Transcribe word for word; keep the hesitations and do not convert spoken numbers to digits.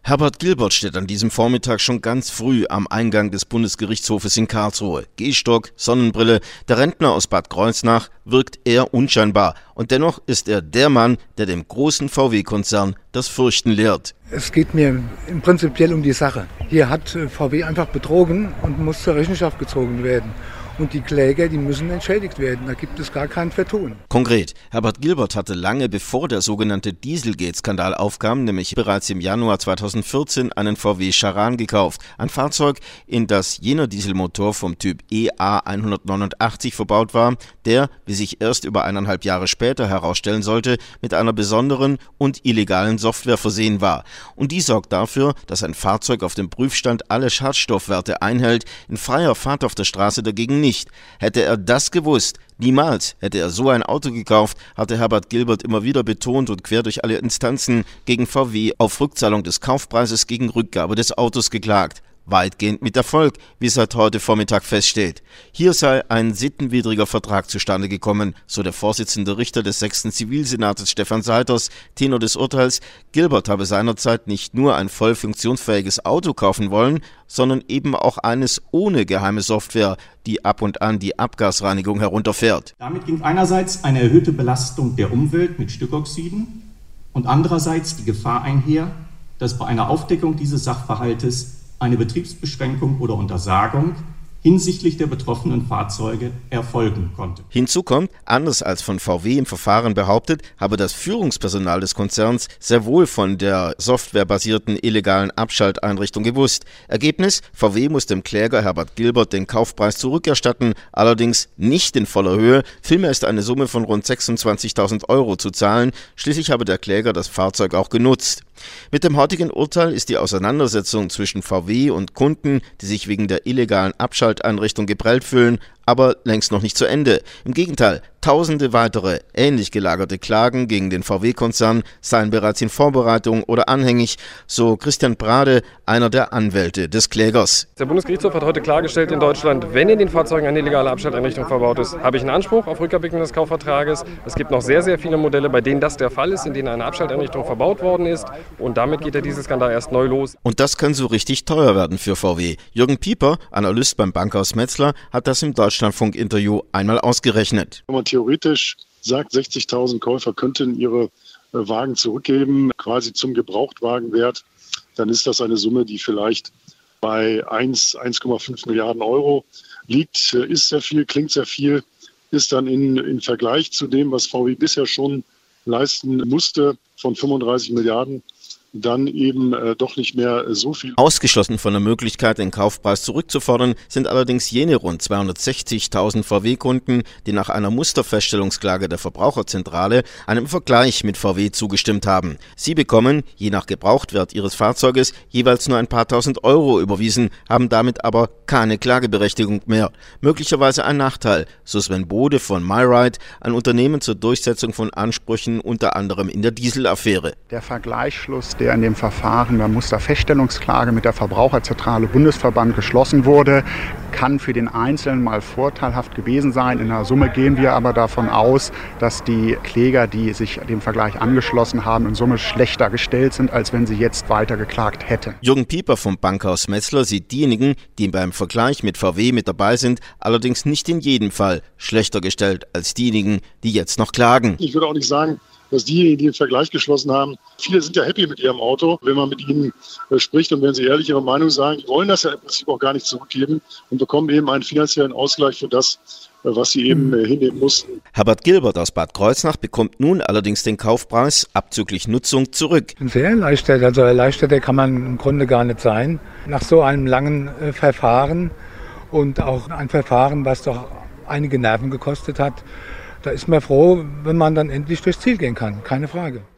Herbert Gilbert steht an diesem Vormittag schon ganz früh am Eingang des Bundesgerichtshofes in Karlsruhe. Gehstock, Sonnenbrille, der Rentner aus Bad Kreuznach wirkt eher unscheinbar. Und dennoch ist er der Mann, der dem großen V W-Konzern das Fürchten lehrt. Es geht mir im prinzipiell um die Sache. Hier hat V W einfach betrogen und muss zur Rechenschaft gezogen werden. Und die Kläger, die müssen entschädigt werden. Da gibt es gar kein Vertun. Konkret, Herbert Gilbert hatte lange bevor der sogenannte Dieselgate-Skandal aufkam, nämlich bereits im Januar zweitausendvierzehn, einen V W Charan gekauft. Ein Fahrzeug, in das jener Dieselmotor vom Typ E A hundertneunundachtzig verbaut war, der, wie sich erst über eineinhalb Jahre später herausstellen sollte, mit einer besonderen und illegalen Software versehen war. Und die sorgt dafür, dass ein Fahrzeug auf dem Prüfstand alle Schadstoffwerte einhält, in freier Fahrt auf der Straße dagegen nicht. Nicht. Hätte er das gewusst, niemals hätte er so ein Auto gekauft, hatte Herbert Gilbert immer wieder betont und quer durch alle Instanzen gegen V W auf Rückzahlung des Kaufpreises gegen Rückgabe des Autos geklagt. Weitgehend mit Erfolg, wie seit heute Vormittag feststeht. Hier sei ein sittenwidriger Vertrag zustande gekommen, so der Vorsitzende Richter des sechsten Zivilsenates Stefan Seiters. Tenor des Urteils: Gilbert habe seinerzeit nicht nur ein voll funktionsfähiges Auto kaufen wollen, sondern eben auch eines ohne geheime Software, die ab und an die Abgasreinigung herunterfährt. Damit ging einerseits eine erhöhte Belastung der Umwelt mit Stickoxiden und andererseits die Gefahr einher, dass bei einer Aufdeckung dieses Sachverhaltes eine Betriebsbeschränkung oder Untersagung hinsichtlich der betroffenen Fahrzeuge erfolgen konnte. Hinzu kommt, anders als von V W im Verfahren behauptet, habe das Führungspersonal des Konzerns sehr wohl von der softwarebasierten illegalen Abschalteinrichtung gewusst. Ergebnis: V W muss dem Kläger Herbert Gilbert den Kaufpreis zurückerstatten, allerdings nicht in voller Höhe. Vielmehr ist eine Summe von rund sechsundzwanzigtausend Euro zu zahlen. Schließlich habe der Kläger das Fahrzeug auch genutzt. Mit dem heutigen Urteil ist die Auseinandersetzung zwischen V W und Kunden, die sich wegen der illegalen Abschalteinrichtung geprellt fühlen, aber längst noch nicht zu Ende. Im Gegenteil, tausende weitere, ähnlich gelagerte Klagen gegen den V W-Konzern seien bereits in Vorbereitung oder anhängig, so Christian Brade, einer der Anwälte des Klägers. Der Bundesgerichtshof hat heute klargestellt in Deutschland, wenn in den Fahrzeugen eine illegale Abschalteinrichtung verbaut ist, habe ich einen Anspruch auf Rückabwicklung des Kaufvertrages. Es gibt noch sehr, sehr viele Modelle, bei denen das der Fall ist, in denen eine Abschalteinrichtung verbaut worden ist. Und damit geht ja dieser Skandal erst neu los. Und das kann so richtig teuer werden für V W. Jürgen Pieper, Analyst beim Bankhaus Metzler, hat das im Deutschlandfunk-Interview einmal ausgerechnet. Wenn man theoretisch sagt, sechzigtausend Käufer könnten ihre Wagen zurückgeben, quasi zum Gebrauchtwagenwert, dann ist das eine Summe, die vielleicht bei eins, eins Komma fünf Milliarden Euro liegt. Ist sehr viel, klingt sehr viel, ist dann in, in Vergleich zu dem, was V W bisher schon leisten musste, von fünfunddreißig Milliarden, dann eben äh, doch nicht mehr so viel. Ausgeschlossen von der Möglichkeit, den Kaufpreis zurückzufordern, sind allerdings jene rund zweihundertsechzigtausend V W-Kunden, die nach einer Musterfeststellungsklage der Verbraucherzentrale einem Vergleich mit V W zugestimmt haben. Sie bekommen, je nach Gebrauchtwert ihres Fahrzeuges, jeweils nur ein paar tausend Euro überwiesen, haben damit aber keine Klageberechtigung mehr. Möglicherweise ein Nachteil, so Sven Bode von MyRide, ein Unternehmen zur Durchsetzung von Ansprüchen unter anderem in der Dieselaffäre. Der Vergleichsschluss, der in dem Verfahren der Musterfeststellungsklage mit der Verbraucherzentrale Bundesverband geschlossen wurde, kann für den Einzelnen mal vorteilhaft gewesen sein. In der Summe gehen wir aber davon aus, dass die Kläger, die sich dem Vergleich angeschlossen haben, in Summe schlechter gestellt sind, als wenn sie jetzt weiter geklagt hätten. Jürgen Pieper vom Bankhaus Metzler sieht diejenigen, die beim Vergleich mit V W mit dabei sind, allerdings nicht in jedem Fall schlechter gestellt als diejenigen, die jetzt noch klagen. Ich würde auch nicht sagen, dass diejenigen, die den Vergleich geschlossen haben, viele sind ja happy mit ihrem Auto, wenn man mit ihnen äh, spricht und wenn sie ehrlich ihre Meinung sagen, die wollen das ja im Prinzip auch gar nicht zurückgeben und bekommen eben einen finanziellen Ausgleich für das, äh, was sie eben äh, hinnehmen mussten. Herbert Gilbert aus Bad Kreuznach bekommt nun allerdings den Kaufpreis abzüglich Nutzung zurück. Sehr erleichtert, also erleichterter kann man im Grunde gar nicht sein. Nach so einem langen äh, Verfahren und auch ein Verfahren, was doch einige Nerven gekostet hat, da ist man froh, wenn man dann endlich durchs Ziel gehen kann, keine Frage.